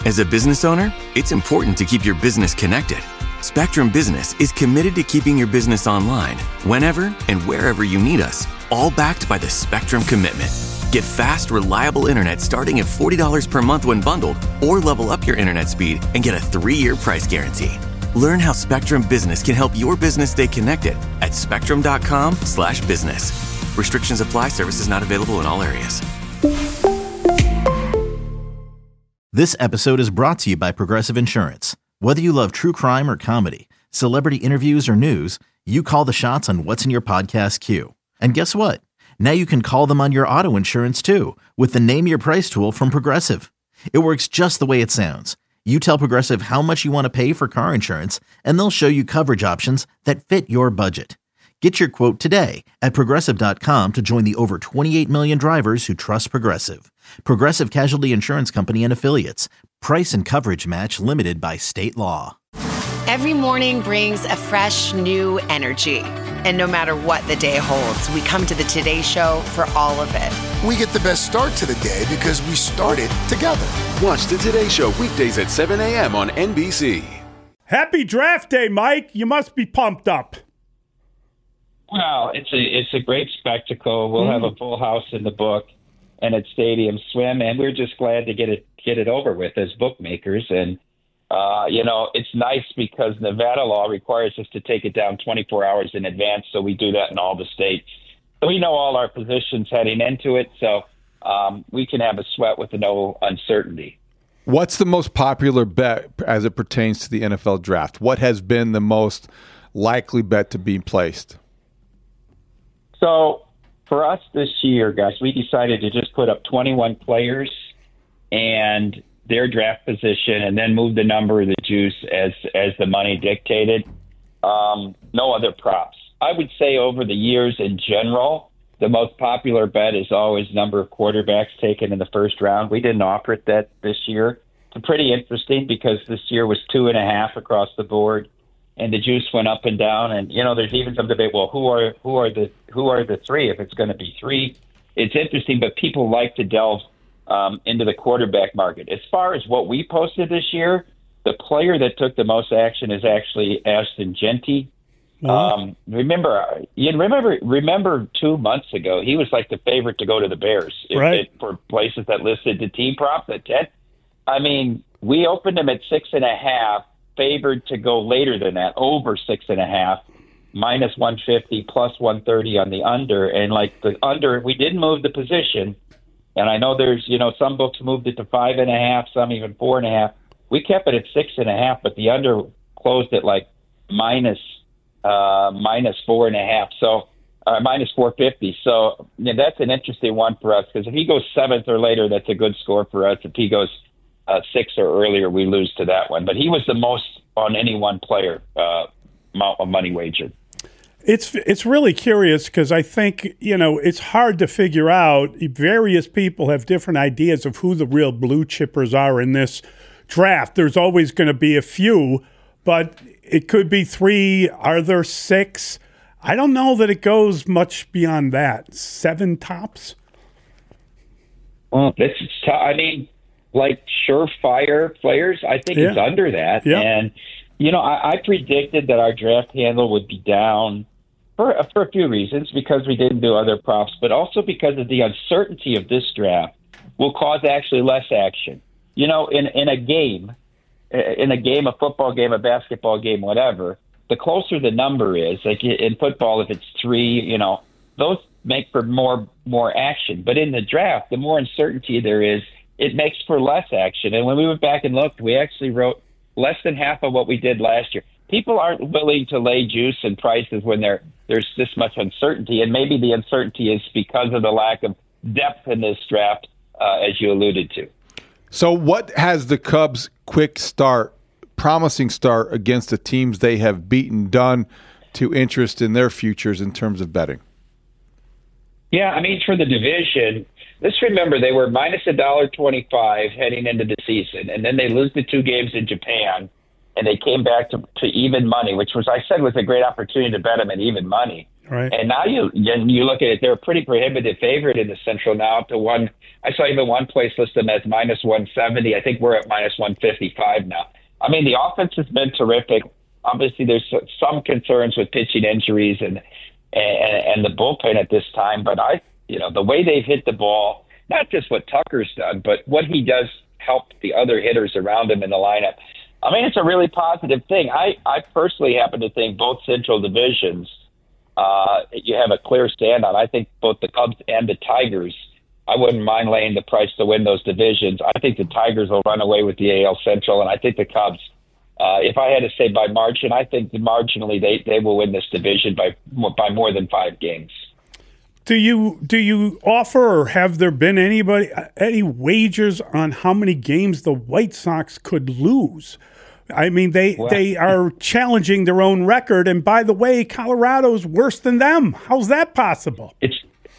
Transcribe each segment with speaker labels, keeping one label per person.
Speaker 1: As a business owner, it's important to keep your business connected. Spectrum Business is committed to keeping your business online whenever and wherever you need us, all backed by the Spectrum Commitment. Get fast, reliable internet starting at $40 per month when bundled, or level up your internet speed and get a 3-year price guarantee. Learn how Spectrum Business can help your business stay connected at spectrum.com/business. Restrictions apply. Services not available in all areas.
Speaker 2: This episode is brought to you by Progressive Insurance. Whether you love true crime or comedy, celebrity interviews or news, you call the shots on what's in your podcast queue. And guess what? Now you can call them on your auto insurance too with the Name Your Price tool from Progressive. It works just the way it sounds. You tell Progressive how much you want to pay for car insurance, and they'll show you coverage options that fit your budget. Get your quote today at Progressive.com to join the over 28 million drivers who trust Progressive. Progressive Casualty Insurance Company and Affiliates. Price and coverage match limited by state law.
Speaker 3: Every morning brings a fresh, new energy. And no matter what the day holds, we come to the Today Show for all of it.
Speaker 4: We get the best start to the day because we started together.
Speaker 5: Watch the Today Show weekdays at 7 a.m. on NBC.
Speaker 6: Happy draft day, Mike. You must be pumped up.
Speaker 7: Well, it's a great spectacle. We'll have a full house in the book and at Stadium Swim, and we're just glad to get it over with as bookmakers. And it's nice because Nevada law requires us to take it down 24 hours in advance, so we do that in all the states. So we know all our positions heading into it, so we can have a sweat with no uncertainty.
Speaker 8: What's the most popular bet as it pertains to the NFL draft? What has been the most likely bet to be placed?
Speaker 7: So for us this year, guys, we decided to just put up 21 players and their draft position and then move the number of the juice as the money dictated. No other props. I would say over the years in general, the most popular bet is always number of quarterbacks taken in the first round. We didn't offer it that this year. It's pretty interesting because this year was 2.5 across the board. And the juice went up and down, and there's even some debate. Well, who are the three? If it's going to be three, it's interesting. But people like to delve into the quarterback market. As far as what we posted this year, the player that took the most action is actually Ashton Genty. Remember 2 months ago, he was like the favorite to go to the Bears for places that listed the team props at 10. I mean, we opened him at 6.5. Favored to go later than that, over 6.5, minus 150, plus 130 on the under. And like the under, we didn't move the position. And I know there's, some books moved it to 5.5, some even 4.5. We kept it at 6.5, but the under closed at like minus 4.5. So minus 450. So that's an interesting one for us because if he goes 7th or later, that's a good score for us. If he goes 6 or earlier, we lose to that one. But he was the most on any one player amount of money wagered.
Speaker 6: It's really curious because I think, it's hard to figure out. Various people have different ideas of who the real blue chippers are in this draft. There's always going to be a few, but it could be 3. Are there 6? I don't know that it goes much beyond that. 7 tops?
Speaker 7: Well, like surefire players, I think it's under that. Yep. And, I predicted that our draft handle would be down for a few reasons, because we didn't do other props, but also because of the uncertainty of this draft will cause actually less action. In a game, a football game, a basketball game, whatever, the closer the number is, like in football, if it's 3, those make for more action. But in the draft, the more uncertainty there is, it makes for less action. And when we went back and looked, we actually wrote less than half of what we did last year. People aren't willing to lay juice and prices when there's this much uncertainty. And maybe the uncertainty is because of the lack of depth in this draft, as you alluded to.
Speaker 8: So what has the Cubs' quick start, promising start against the teams they have beaten done to interest in their futures in terms of betting?
Speaker 7: Yeah, for the division, let's remember they were minus $1.25 heading into the season, and then they lose the 2 games in Japan, and they came back to even money, which was, I said, was a great opportunity to bet them at even money.
Speaker 6: Right.
Speaker 7: And now you look at it, they're a pretty prohibitive favorite in the Central now up to one. I saw even one place list them as minus 170. I think we're at minus 155 now. I mean, the offense has been terrific. Obviously, there's some concerns with pitching injuries and the bullpen at this time. But the way they've hit the ball, not just what Tucker's done, but what he does help the other hitters around him in the lineup. I mean, it's a really positive thing. I personally happen to think both Central divisions, you have a clear stand on. I think both the Cubs and the Tigers, I wouldn't mind laying the price to win those divisions. I think the Tigers will run away with the AL Central, and I think the Cubs, if I had to say by margin, I think marginally they will win this division by more than 5 games.
Speaker 6: Do you offer, or have there been any wagers on how many games the White Sox could lose? I mean, they are challenging their own record, and by the way, Colorado's worse than them. How's that possible?
Speaker 7: It's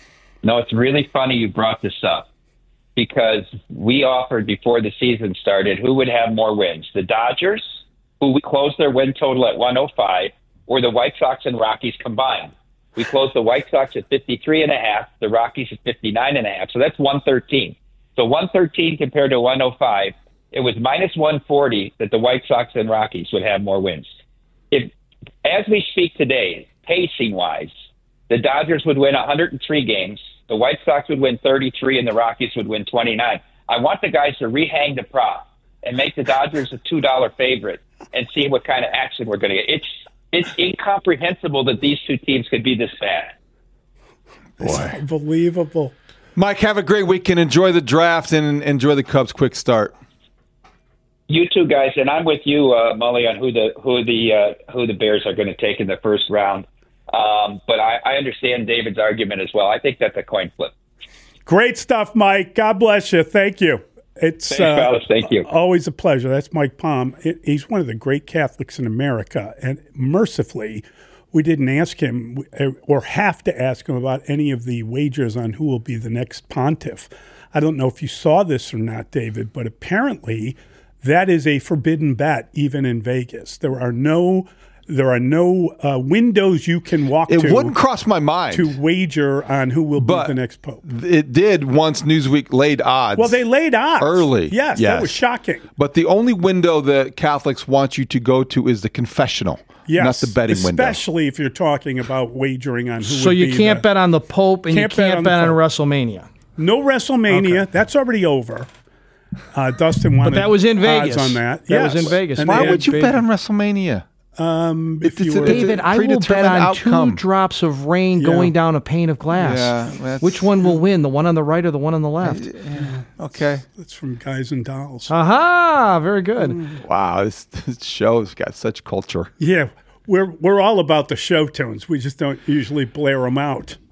Speaker 7: really funny you brought this up, because we offered before the season started who would have more wins, the Dodgers, who we closed their win total at 105, or the White Sox and Rockies combined. We closed the White Sox at 53.5, the Rockies at 59.5, so that's 113. So 113 compared to 105, it was minus 140 that the White Sox and Rockies would have more wins. If, as we speak today, pacing-wise, the Dodgers would win 103 games, the White Sox would win 33, and the Rockies would win 29. I want the guys to rehang the prop and make the Dodgers a $2 favorite and see what kind of action we're going to get. It's incomprehensible that these two teams could be this bad.
Speaker 6: Boy. It's unbelievable.
Speaker 8: Mike, have a great weekend. Enjoy the draft and enjoy the Cubs' quick start.
Speaker 7: You too, guys, and I'm with you, Mully, on who the Bears are going to take in the first round. But I understand David's argument as well. I think that's a coin flip.
Speaker 6: Great stuff, Mike. God bless you. Thank you. Thanks,
Speaker 7: fellas. Thank you.
Speaker 6: Always a pleasure. That's Mike Palm. He's one of the great Catholics in America, and mercifully, we didn't ask him or have to ask him about any of the wagers on who will be the next pontiff. I don't know if you saw this or not, David, but apparently that is a forbidden bet, even in Vegas. There are no windows you can walk to.
Speaker 8: It wouldn't cross my mind
Speaker 6: to wager on who will be the next pope.
Speaker 8: It did once Newsweek laid odds.
Speaker 6: Well, they laid odds
Speaker 8: early.
Speaker 6: Yes, that was shocking.
Speaker 8: But the only window that Catholics want you to go to is the confessional, not the betting window.
Speaker 6: Especially if you're talking about wagering on who
Speaker 9: So
Speaker 6: would be
Speaker 9: you can't bet on the Pope and you can't bet on WrestleMania.
Speaker 6: No WrestleMania. Okay. That's already over. Dustin wanted
Speaker 9: but that was in Vegas.
Speaker 6: On that.
Speaker 9: That was in Vegas.
Speaker 8: And why would you bet on WrestleMania?
Speaker 9: David, I will bet on outcome. 2 drops of rain going down a pane of glass.
Speaker 8: Yeah,
Speaker 9: which one will win, the one on the right or the one on the left?
Speaker 8: Okay.
Speaker 6: That's from Guys and Dolls.
Speaker 9: Aha, very good.
Speaker 8: Wow, this show's got such culture.
Speaker 6: Yeah, we're all about the show tunes. We just don't usually blare them out.